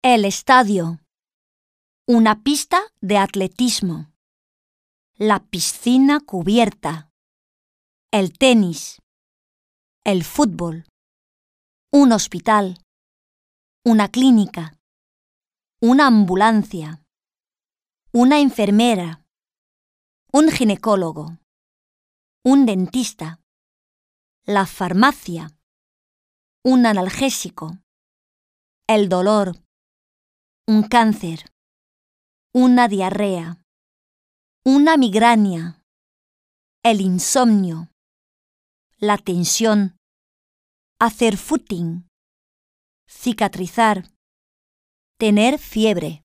El estadio. Una pista de atletismo. La piscina cubierta. El tenis. El fútbol. Un hospital. Una clínica. Una ambulancia. Una enfermera. Un ginecólogo. Un dentista. La farmacia. Un analgésico. El dolor. Un cáncer. Una diarrea. Una migraña. El insomnio. La tensión. Hacer footing. Cicatrizar. Tener fiebre.